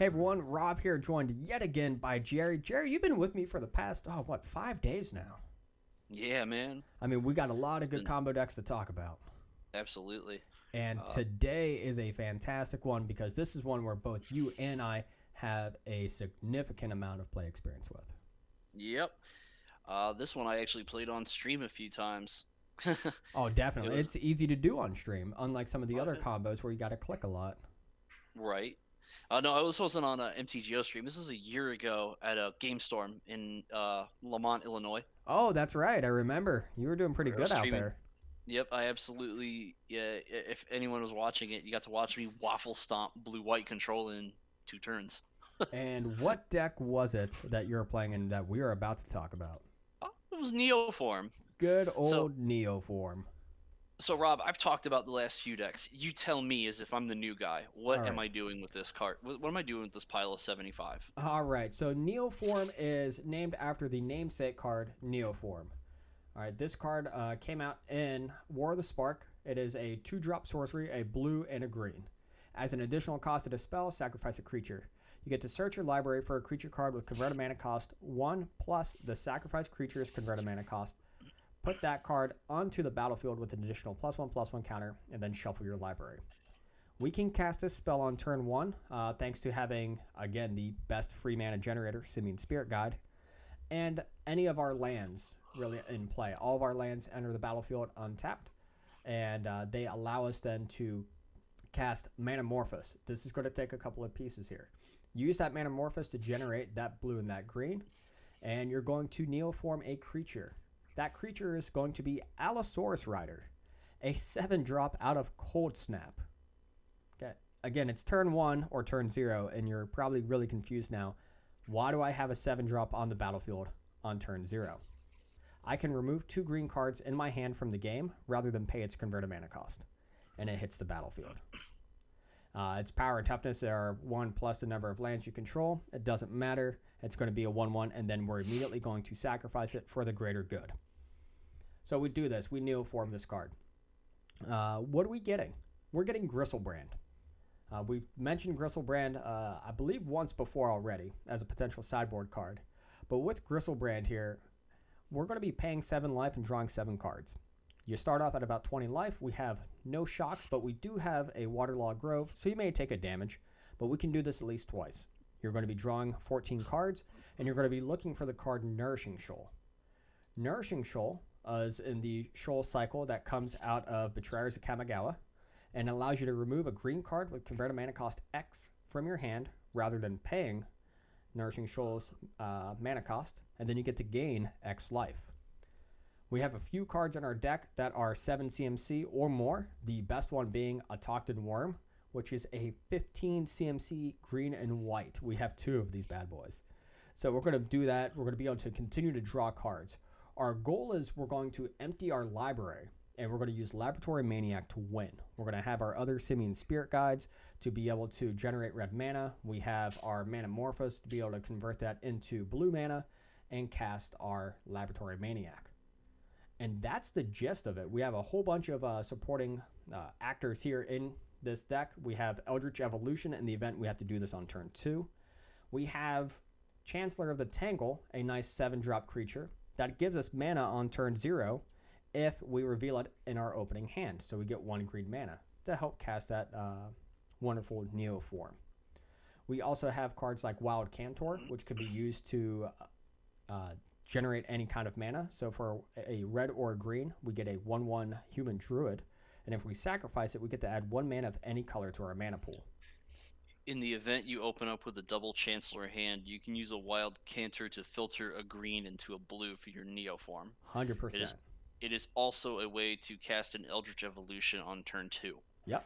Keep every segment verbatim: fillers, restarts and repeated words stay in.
everyone, Rob here, joined yet again by Jerry. Jerry, you've been with me for the past, oh, what, five days now? Yeah, man. I mean, we got a lot of good Been- combo decks to talk about. Absolutely. And Uh, today is a fantastic one because this is one where both you and I have a significant amount of play experience with. Yep. Uh, this one I actually played on stream a few times. Oh, definitely. It was- It's easy to do on stream, unlike some of the other Uh, combos where you got to click a lot. Right. Uh, no, I was wasn't on a M T G O stream. This was a year ago at a Game Storm in uh, Lamont, Illinois. Oh, that's right. I remember. You were doing pretty Where I was good out streaming. there. Yep, I absolutely. Yeah, i- if anyone was watching it, you got to watch me waffle stomp blue white control in two turns. And what deck was it that you were playing and that we are about to talk about? Oh, it was Neoform. Good old So- Neoform. So, Rob, I've talked about the last few decks. You tell me, as if I'm the new guy, what All am right. I doing with this card? What, what am I doing with this pile of seventy-five? All right, so Neoform is named after the namesake card Neoform. All right, this card uh, came out in War of the Spark. It is a two-drop sorcery, a blue and a green. As an additional cost of a spell, sacrifice a creature. You get to search your library for a creature card with converted mana cost one plus the sacrificed creature's converted mana cost. Put that card onto the battlefield with an additional plus one plus one counter, and then shuffle your library. We can cast this spell on turn one, uh, thanks to having, again, the best free mana generator, Simian Spirit Guide, and any of our lands really in play. All of our lands enter the battlefield untapped, and uh, they allow us then to cast Manamorphous. This is going to take a couple of pieces here. Use that Manamorphous to generate that blue and that green, and you're going to Neoform a creature. That creature is going to be Allosaurus Rider, a seven drop out of Cold Snap. Okay. Again, it's turn one or turn zero, and you're probably really confused now. Why do I have a seven drop on the battlefield on turn zero? I can remove two green cards in my hand from the game rather than pay its converted mana cost, and it hits the battlefield. Uh, its power and toughness are one plus the number of lands you control. It doesn't matter. It's going to be a one one, and then we're immediately going to sacrifice it for the greater good. So we do this. We Neoform this card. Uh, what are we getting? We're getting Gristlebrand. Uh, we've mentioned Gristlebrand, uh, I believe, once before already as a potential sideboard card. But with Gristlebrand here, we're going to be paying seven life and drawing seven cards. You start off at about twenty life. We have no shocks, but we do have a Waterlogged Grove, so you may take a damage. But we can do this at least twice. You're going to be drawing fourteen cards, and you're going to be looking for the card Nourishing Shoal. Nourishing Shoal uh, is in the Shoal cycle that comes out of Betrayers of Kamigawa, and allows you to remove a green card with converted mana cost X from your hand rather than paying Nourishing Shoal's uh, mana cost, and then you get to gain X life. We have a few cards in our deck that are seven C M C or more, the best one being a Tocton Worm, which is a fifteen C M C green and white. We have two of these bad boys. So we're going to do that. We're going to be able to continue to draw cards. Our goal is we're going to empty our library, and we're going to use Laboratory Maniac to win. We're going to have our other Simian Spirit Guides to be able to generate red mana. We have our Manamorphous to be able to convert that into blue mana and cast our Laboratory Maniac. And that's the gist of it. We have a whole bunch of uh, supporting uh, actors here in this deck. We have Eldritch Evolution. In the event we have to do this on turn two. We have Chancellor of the Tangle, a nice seven drop creature that gives us mana on turn zero if we reveal it in our opening hand. So we get one green mana to help cast that uh, wonderful Neoform. We also have cards like Wild Cantor, which can be used to uh, generate any kind of mana. So for a red or a green, we get a one one human druid. And if we sacrifice it, we get to add one mana of any color to our mana pool. In the event you open up with a double Chancellor hand, you can use a Wild Cantor to filter a green into a blue for your Neoform. one hundred percent. It is, it is also a way to cast an Eldritch Evolution on turn two. Yep.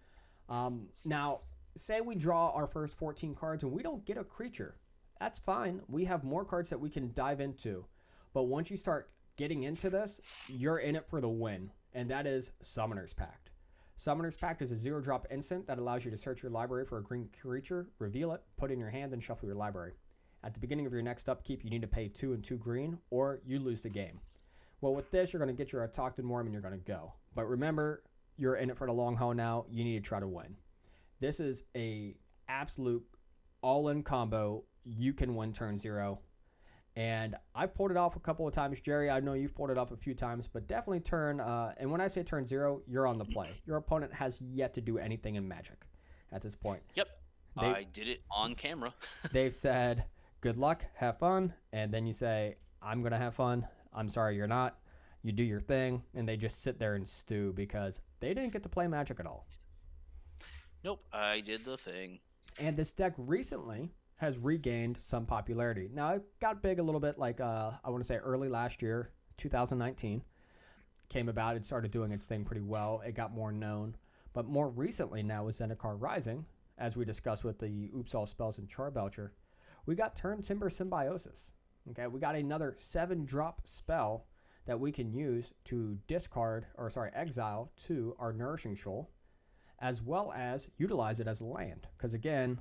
Um, now, say we draw our first fourteen cards and we don't get a creature. That's fine. We have more cards that we can dive into. But once you start getting into this, you're in it for the win. And that is Summoner's Pact. Summoner's Pact is a zero drop instant that allows you to search your library for a green creature, reveal it, put it in your hand, and shuffle your library. At the beginning of your next upkeep, you need to pay two and two green, or you lose the game. Well, with this, you're going to get your Tocton Worm and you're going to go. But remember, you're in it for the long haul now. You need to try to win. This is a absolute all-in combo, you can win turn zero. And I've pulled it off a couple of times, Jerry. I know you've pulled it off a few times, but definitely turn. Uh, and when I say turn zero, you're on the play. Your opponent has yet to do anything in Magic at this point. Yep, They, I did it on camera. they've said, "Good luck, have fun," and then you say, "I'm gonna have fun. I'm sorry, you're not." You do your thing, and they just sit there and stew because they didn't get to play Magic at all. Nope, I did the thing. And this deck recently has regained some popularity. Now, it got big a little bit, like uh, I want to say early last year, two thousand nineteen, came about. It started doing its thing pretty well. It got more known. But more recently now with Zendikar Rising, as we discussed with the Oops All Spells and Charbelcher, we got Turn Timber Symbiosis. Okay, we got another seven drop spell that we can use to discard, or sorry, exile to our Nourishing Shoal, as well as utilize it as a land. Because again,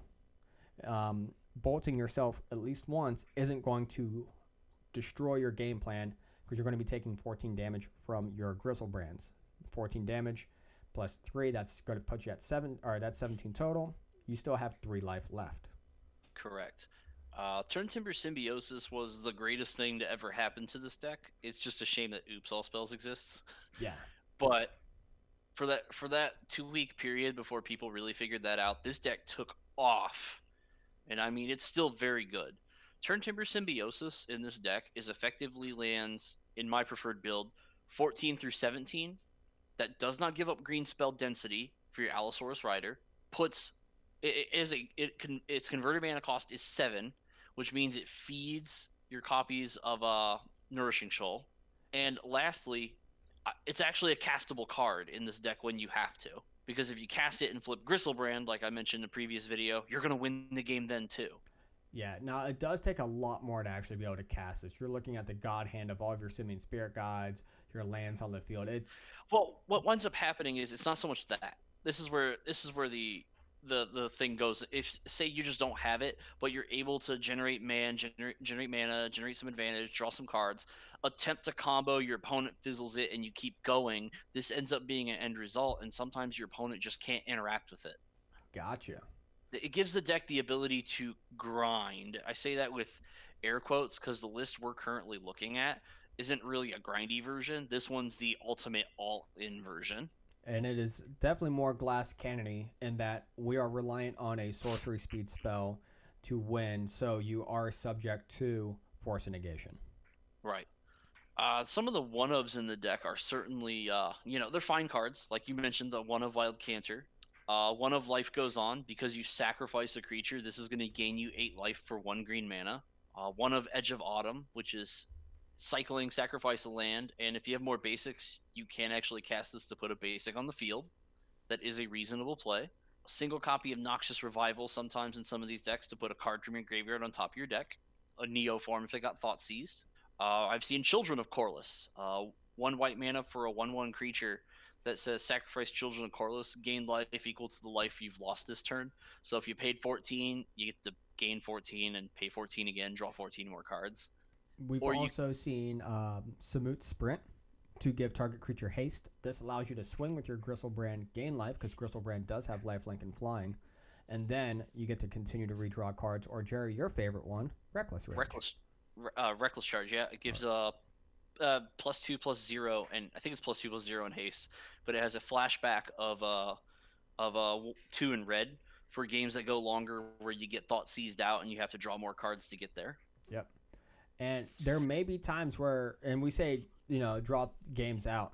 um, bolting yourself at least once isn't going to destroy your game plan, because you're going to be taking fourteen damage from your Griselbrands. fourteen damage plus three, that's going to put you at seven, or that's seventeen total. You still have three life left. Correct. Uh, Turn Timber Symbiosis was the greatest thing to ever happen to this deck. It's just a shame that Oops All Spells exists. Yeah. But for that for that two week period before people really figured that out, this deck took off. And I mean, it's still very good. Turn Timber Symbiosis in this deck is effectively lands, in my preferred build, fourteen through seventeen. That does not give up green spell density for your Allosaurus Rider. Puts it, it is a it can its converted mana cost is seven, which means it feeds your copies of uh, Nourishing Shoal. And lastly, it's actually a castable card in this deck when you have to. Because if you cast it and flip Griselbrand, like I mentioned in the previous video, you're going to win the game then too. Yeah, now it does take a lot more to actually be able to cast this. You're looking at the God Hand of all of your Simian Spirit Guides, your lands on the field. It's Well, what winds up happening is it's not so much that. This is where this is where the the the thing goes. If say you just don't have it, but you're able to generate man, generate generate mana, generate some advantage, draw some cards, attempt to combo, your opponent fizzles it, and you keep going. This ends up being an end result, and sometimes your opponent just can't interact with it. Gotcha. It gives the deck the ability to grind. I say that with air quotes because the list we're currently looking at isn't really a grindy version. This one's the ultimate all-in version. And it is definitely more glass cannony in that we are reliant on a sorcery speed spell to win, so you are subject to force and negation. Right. Uh, some of the one-ofs in the deck are certainly, uh, you know, they're fine cards. Like you mentioned, the one of Wild Canter. Uh, one of Life Goes On. Because you sacrifice a creature, this is going to gain you eight life for one green mana. Uh, one of Edge of Autumn, which is cycling, sacrifice a land, and if you have more basics, you can actually cast this to put a basic on the field. That is a reasonable play. A single copy of Noxious Revival sometimes in some of these decks to put a card from your graveyard on top of your deck. A Neo form if it got Thought Seized. Uh, I've seen Children of Corliss. Uh, one white mana for a one one creature that says sacrifice Children of Corliss, gain life equal to the life you've lost this turn. So if you paid fourteen, you get to gain fourteen and pay fourteen again, draw fourteen more cards. We've Or you- also seen um, Samut Sprint to give target creature haste. This allows you to swing with your Griselbrand, gain life, because Griselbrand does have lifelink and flying. And then you get to continue to redraw cards. Or, Jerry, your favorite one, Reckless Rage. Reckless, uh, Reckless Charge, yeah. It gives a uh, plus two, plus zero, and I think it's plus two, plus zero in haste. But it has a flashback of uh, of uh, two in red for games that go longer where you get Thought Seized out and you have to draw more cards to get there. Yep. And there may be times where, and we say, you know, draw games out.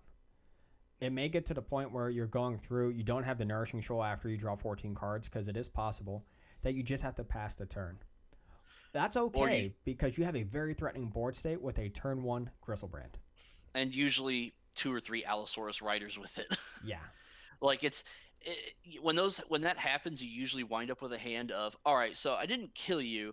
It may get to the point where you're going through, you don't have the Nourishing Shoal after you draw fourteen cards, because it is possible that you just have to pass the turn. That's okay, you, because you have a very threatening board state with a turn one Griselbrand. And usually two or three Allosaurus Riders with it. Yeah. Like it's, it, when those when that happens, you usually wind up with a hand of, all right, so I didn't kill you,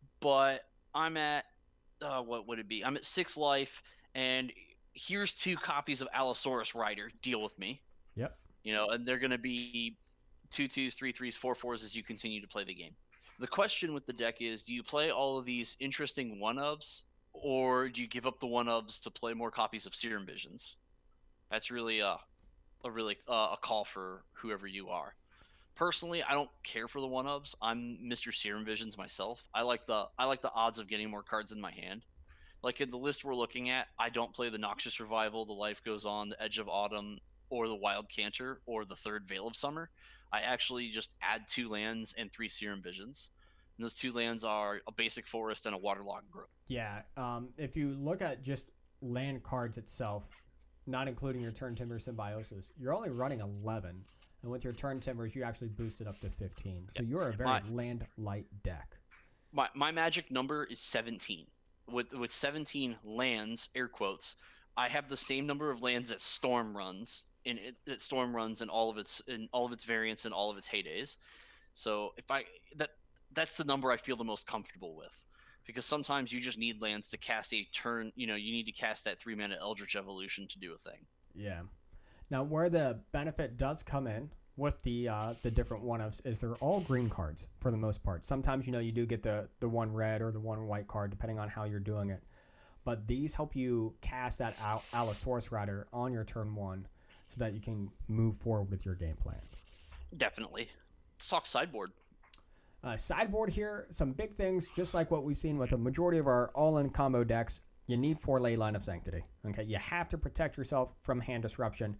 but I'm at, Uh, what would it be? I'm at six life, and here's two copies of Allosaurus Rider. Deal with me. Yep. You know, and they're going to be two twos, three threes, four fours as you continue to play the game. The question with the deck is, do you play all of these interesting one-ofs, or do you give up the one-ofs to play more copies of Serum Visions? That's really a, a really uh, a call for whoever you are. Personally, I don't care for the one-ups. I'm Mister Serum Visions myself. I like the I like the odds of getting more cards in my hand. Like in the list we're looking at, I don't play the Noxious Revival, the Life Goes On, the Edge of Autumn, or the Wild Canter, or the third Veil of Summer. I actually just add two lands and three Serum Visions. And those two lands are a basic forest and a waterlogged grove. Yeah, um, if you look at just land cards itself, not including your Turn Timber Symbiosis, you're only running eleven. And with your Turn Timbers, you actually boost it up to fifteen. So you're a very my, land light deck. My my magic number is seventeen. With with seventeen lands, air quotes, I have the same number of lands that Storm runs in it that Storm runs in all of its in all of its variants and all of its heydays. So if I that that's the number I feel the most comfortable with. Because sometimes you just need lands to cast a turn, you know, you need to cast that three mana Eldritch Evolution to do a thing. Yeah. Now, where the benefit does come in with the uh, the different one-ups is they're all green cards for the most part. Sometimes, you know, you do get the, the one red or the one white card, depending on how you're doing it. But these help you cast that Al- Allosaurus Rider on your turn one so that you can move forward with your game plan. Definitely. Let's talk sideboard. Uh, sideboard here, some big things, just like what we've seen with a majority of our all-in combo decks. You need four Leyline of Sanctity. Okay, you have to protect yourself from hand disruption.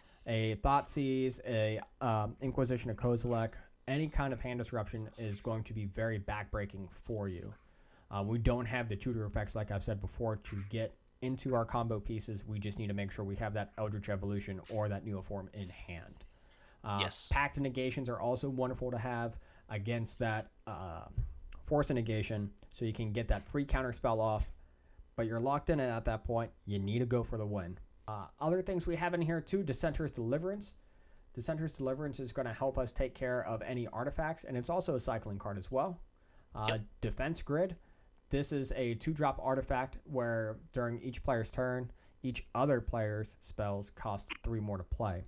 A Thoughtseize, a um, Inquisition of Kozilek, any kind of hand disruption is going to be very backbreaking for you. Uh, we don't have the tutor effects, like I've said before, to get into our combo pieces. We just need to make sure we have that Eldritch Evolution or that Neoform in hand. Uh, yes. Pact of Negations are also wonderful to have against that uh, Force of Negation, so you can get that free counter spell off. But you're locked in, and at that point, you need to go for the win. Uh, other things we have in here too, Dissenter's Deliverance. Dissenter's Deliverance is going to help us take care of any artifacts, and it's also a cycling card as well. Uh, yep. Defense Grid. This is a two-drop artifact where during each player's turn, each other player's spells cost three more to play.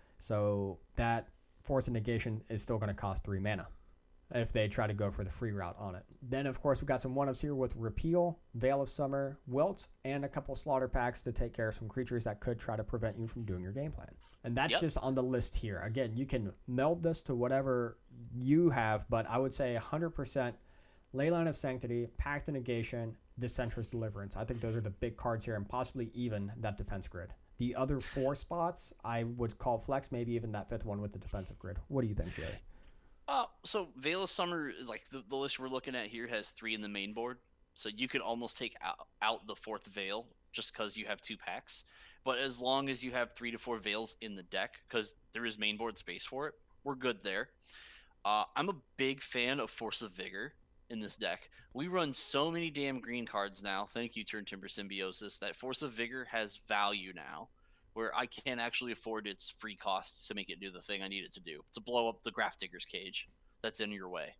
So that Force of Negation is still going to cost three mana if they try to go for the free route on it. Then, of course, we got some one-ups here with Repeal, Veil of Summer, Wilt, and a couple Slaughter Packs to take care of some creatures that could try to prevent you from doing your game plan. And that's yep. just on the list here. Again, you can meld this to whatever you have, but I would say one hundred percent Leyline of Sanctity, Pact of Negation, Dissenter's Deliverance. I think those are the big cards here, and possibly even that Defense Grid. The other four spots, I would call flex, maybe even that fifth one with the Defensive Grid. What do you think, Jay? Uh, so Veil of Summer is like the, the list we're looking at here has three in the main board. So you could almost take out, out the fourth Veil just because you have two packs. But as long as you have three to four Veils in the deck, because there is main board space for it, we're good there. Uh, I'm a big fan of Force of Vigor in this deck. We run so many damn green cards now. Thank you, Turn Timber Symbiosis. That Force of Vigor has value now, where I can't actually afford its free cost to make it do the thing I need it to do, to blow up the Grafdigger's Cage that's in your way.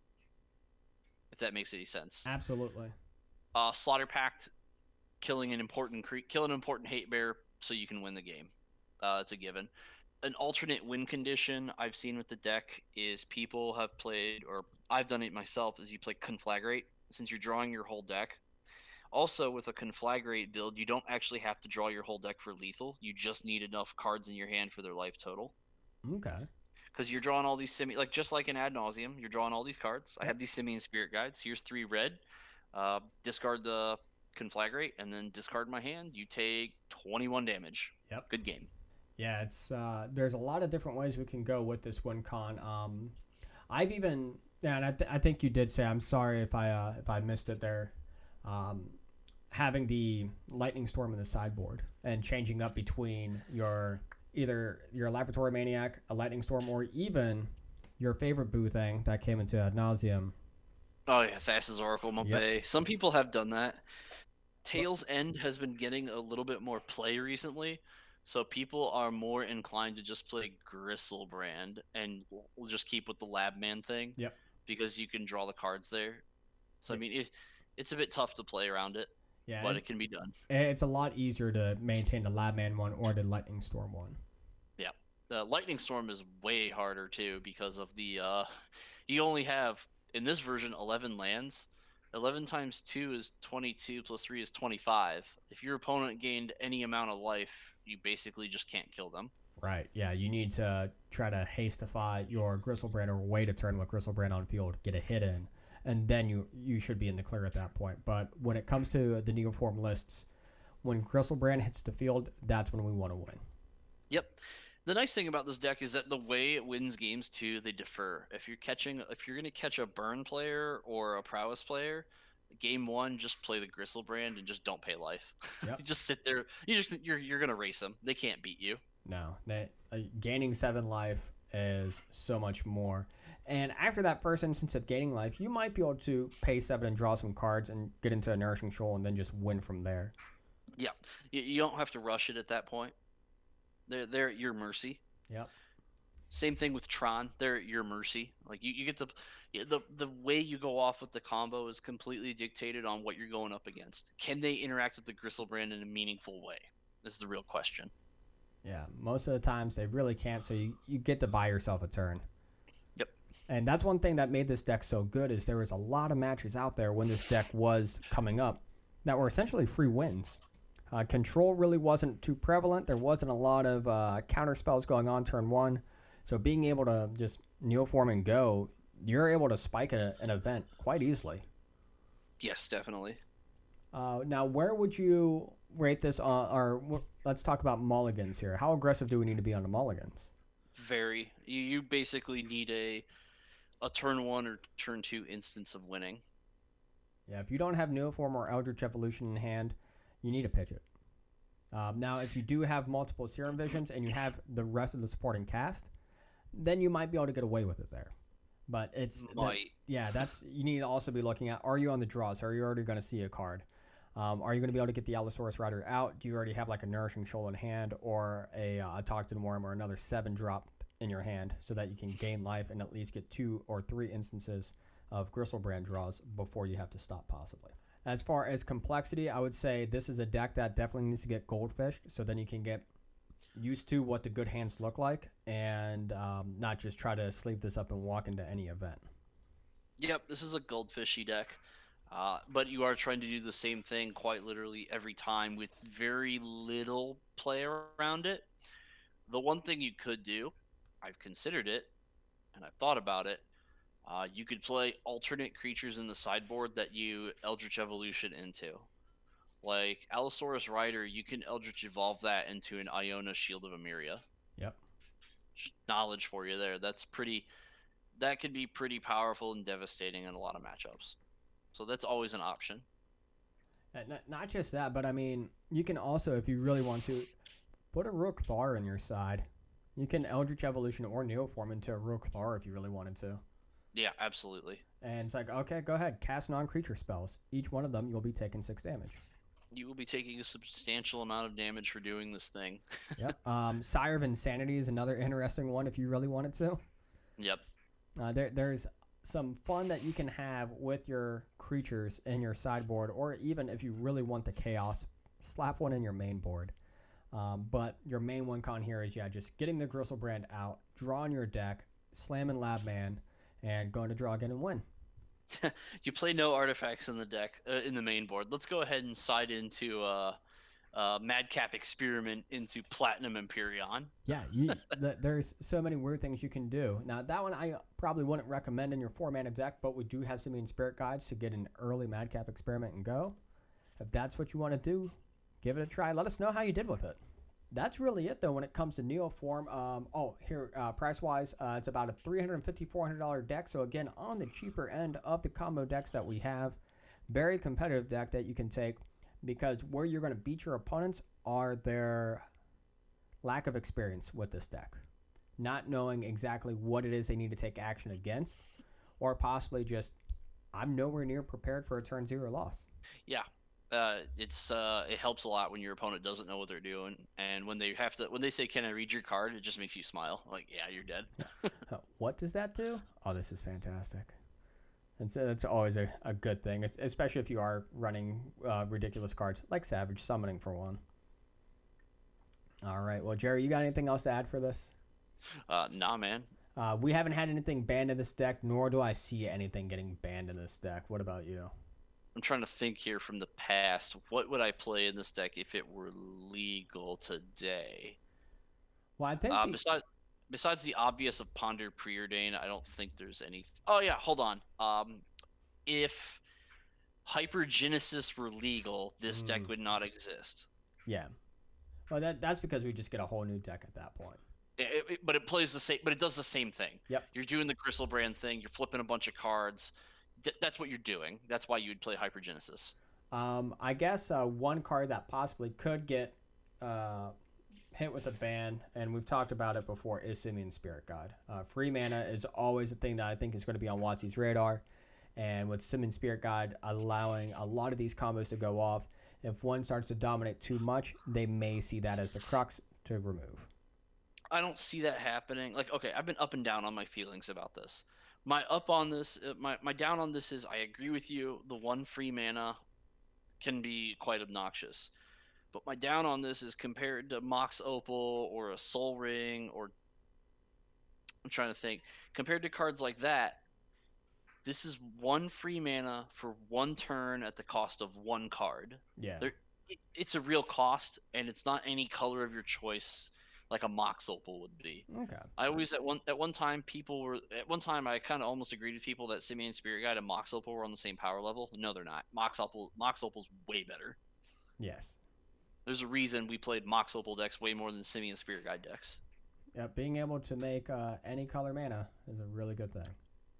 If that makes any sense. Absolutely. Uh, Slaughter Pact, killing an important cre- kill an important hate bear so you can win the game. Uh, it's a given. An alternate win condition I've seen with the deck is people have played, or I've done it myself, is you play Conflagrate, since you're drawing your whole deck. Also, with a Conflagrate build, you don't actually have to draw your whole deck for lethal. You just need enough cards in your hand for their life total. Okay. Because you're drawing all these simi, like just like in Ad Nauseam, you're drawing all these cards. I have these Simian Spirit Guides. Here's three red. Uh, discard the Conflagrate, and then discard my hand. You take twenty-one damage. Yep. Good game. Yeah, it's uh, there's a lot of different ways we can go with this win con. Um, I've even, yeah, and I, th- I think you did say, I'm sorry if I uh, if I missed it there. Um, having the Lightning Storm in the sideboard and changing up between your either your Laboratory Maniac, a Lightning Storm, or even your favorite boo thing that came into Ad Nauseam. Oh yeah, Thassa's Oracle, Mopay. Yep. Some people have done that. Tail's End has been getting a little bit more play recently, so people are more inclined to just play Gristlebrand and we'll just keep with the Labman thing. Yep. Because you can draw the cards there. So I mean, it, it's a bit tough to play around it. Yeah, but it, it can be done. It's a lot easier to maintain the Labman one or the Lightning Storm one. Yeah, the Lightning Storm is way harder too because of the uh, you only have in this version eleven lands. eleven times two is twenty-two plus three is twenty-five. If your opponent gained any amount of life, you basically just can't kill them. Right. Yeah, you need to try to hastify your Gristlebrand or wait a turn with Gristlebrand on field, get a hit in, and then you you should be in the clear at that point. But when it comes to the Neoform lists, when Gristlebrand hits the field, that's when we want to win. Yep. The nice thing about this deck is that the way it wins games too, they defer. If you're catching, if you're gonna catch a burn player or a prowess player, game one, just play the Gristlebrand and just don't pay life. Yep. You just sit there. You just you're you're gonna race them. They can't beat you. No, they, uh, gaining seven life is so much more. And after that first instance of gaining life, you might be able to pay seven and draw some cards and get into a Nourishing Shoal and then just win from there. Yeah, you, you don't have to rush it at that point. They're they're at your mercy. Yep. Same thing with Tron. They're at your mercy. Like you, you get to the the way you go off with the combo is completely dictated on what you're going up against. Can they interact with the Gristlebrand in a meaningful way? This is the real question. Yeah, most of the times they really can't, so you, you get to buy yourself a turn. Yep. And that's one thing that made this deck so good is there was a lot of matches out there when this deck was coming up that were essentially free wins. Uh, control really wasn't too prevalent. There wasn't a lot of uh, counter spells going on turn one. So being able to just Neoform and go, you're able to spike a, an event quite easily. Yes, definitely. Uh, now, where would you rate this? Uh, or w- let's talk about mulligans here. How aggressive do we need to be on the mulligans? Very. You, you basically need a a turn one or turn two instance of winning. Yeah, if you don't have Neoform or Eldritch Evolution in hand, you need to pitch it. Um, now, if you do have multiple Serum Visions and you have the rest of the supporting cast, then you might be able to get away with it there. But it's Might. that, yeah, that's you need to also be looking at. Are you on the draws? Are you already going to see a card? Um, are you going to be able to get the Allosaurus Rider out? Do you already have like a Nourishing Shoal in hand or a, uh, a Tocton Worm or another seven drop in your hand so that you can gain life and at least get two or three instances of Gristlebrand draws before you have to stop possibly. As far as complexity, I would say this is a deck that definitely needs to get goldfished so then you can get used to what the good hands look like and um, not just try to sleeve this up and walk into any event. Yep, this is a goldfishy deck. Uh, but you are trying to do the same thing quite literally every time with very little play around it. The one thing you could do, I've considered it, and I've thought about it, uh, you could play alternate creatures in the sideboard that you Eldritch Evolution into. Like Allosaurus Rider, you can Eldritch Evolve that into an Iona Shield of Emeria. Yep. Just knowledge for you there. That's pretty. That could be pretty powerful and devastating in a lot of matchups. So that's always an option. And not, not just that, but I mean, you can also, if you really want to, put a Rook Thar in your side. You can Eldritch Evolution or Neoform into a Rook Thar if you really wanted to. Yeah, absolutely. And it's like, okay, go ahead, cast non-creature spells. Each one of them, you'll be taking six damage. You will be taking a substantial amount of damage for doing this thing. Yep. Um, Sire of Insanity is another interesting one if you really wanted to. Yep. Uh, there, there's some fun that you can have with your creatures in your sideboard, or even if you really want the chaos, slap one in your main board. Um, but your main one con here is, yeah, just getting the Gristlebrand out, drawing your deck, slamming Labman, and going to draw again and win. You play no artifacts in the deck, uh, in the main board. Let's go ahead and side into uh, uh, Madcap Experiment into Platinum Empyrean. Yeah, you, the, there's so many weird things you can do. Now, that one I probably wouldn't recommend in your four-mana deck, but we do have Simian Spirit Guides to get an early Madcap Experiment and go. If that's what you want to do, give it a try. Let us know how you did with it. That's really it, though, when it comes to Neoform. Um, oh, here, uh, price-wise, uh, it's about a three hundred fifty dollars, four hundred dollars deck. So, again, on the cheaper end of the combo decks that we have. Very competitive deck that you can take because where you're going to beat your opponents are their lack of experience with this deck. Not knowing exactly what it is they need to take action against, or possibly just, I'm nowhere near prepared for a turn zero loss. Yeah. Uh, it's uh, it helps a lot when your opponent doesn't know what they're doing, and when they have to, when they say, "Can I read your card?" it just makes you smile. Like, yeah, you're dead. Uh, what does that do? Oh, this is fantastic. And so that's always a, a good thing, especially if you are running uh, ridiculous cards like Savage Summoning for one. All right. Well, Jerry, you got anything else to add for this? Uh, nah, man. Uh, we haven't had anything banned in this deck, nor do I see anything getting banned in this deck. What about you? I'm trying to think here from the past. What would I play in this deck if it were legal today? Well, I think Uh, the, besides besides the obvious of Ponder Preordain, I don't think there's any. Oh yeah, hold on. Um, if Hypergenesis were legal, this mm, deck would not exist. yeah. Well, that that's because we just get a whole new deck at that point. It, it, but it plays the same. But it does the same thing. Yep. You're doing the Griselbrand thing. You're flipping a bunch of cards. D- that's what you're doing. That's why you would play Hypergenesis. Um, I guess uh, one card that possibly could get uh, hit with a ban, and we've talked about it before, is Simian Spirit God. Uh, free mana is always a thing that I think is going to be on WotC's radar, and with Simian Spirit God allowing a lot of these combos to go off, if one starts to dominate too much, they may see that as the crux to remove. I don't see that happening. Like, okay, I've been up and down on my feelings about this. My up on this, uh, my my down on this is I agree with you. The one free mana can be quite obnoxious. But my down on this is compared to Mox Opal or a Soul Ring, or I'm trying to think, compared to cards like that, this is one free mana for one turn at the cost of one card. Yeah. There, it, it's a real cost, and it's not any color of your choice like a Mox Opal would be. Okay. I always at one at one time people were at one time I kind of almost agreed with people that Simian Spirit Guide and Mox Opal were on the same power level. No, they're not. Mox Opal Mox Opal's way better. Yes. There's a reason we played Mox Opal decks way more than Simian Spirit Guide decks. Yeah, being able to make uh, any color mana is a really good thing.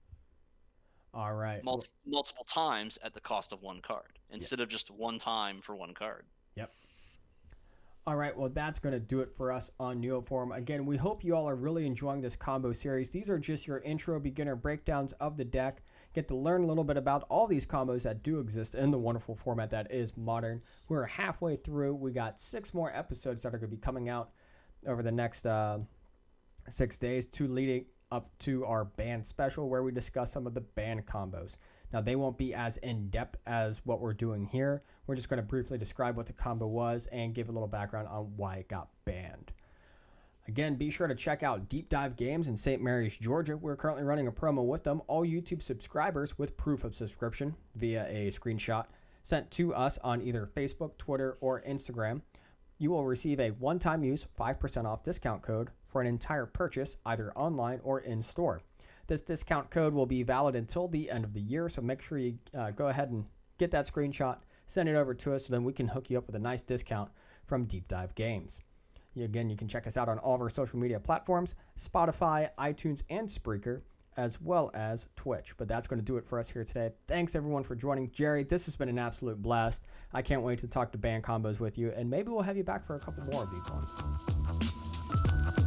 All right. Multi- multiple times at the cost of one card instead yeah. of just one time for one card. Yep. All right, well, that's going to do it for us on Neoform. Again, we hope you all are really enjoying this combo series. These are just your intro beginner breakdowns of the deck. Get to learn a little bit about all these combos that do exist in the wonderful format that is Modern. We're halfway through. We got six more episodes that are going to be coming out over the next uh, six days, two leading up to our band special where we discuss some of the band combos. Now, they won't be as in-depth as what we're doing here. We're just going to briefly describe what the combo was and give a little background on why it got banned. Again, be sure to check out Deep Dive Games in Saint Mary's, Georgia. We're currently running a promo with them. All YouTube subscribers with proof of subscription via a screenshot sent to us on either Facebook, Twitter, or Instagram. You will receive a one-time use five percent off discount code for an entire purchase, either online or in-store. This discount code will be valid until the end of the year, so make sure you uh, go ahead and get that screenshot, send it over to us, so then we can hook you up with a nice discount from Deep Dive Games. Again, you can check us out on all of our social media platforms, Spotify, iTunes, and Spreaker, as well as Twitch. But that's going to do it for us here today. Thanks, everyone, for joining. Jerry, this has been an absolute blast. I can't wait to talk to band combos with you, and maybe we'll have you back for a couple more of these ones.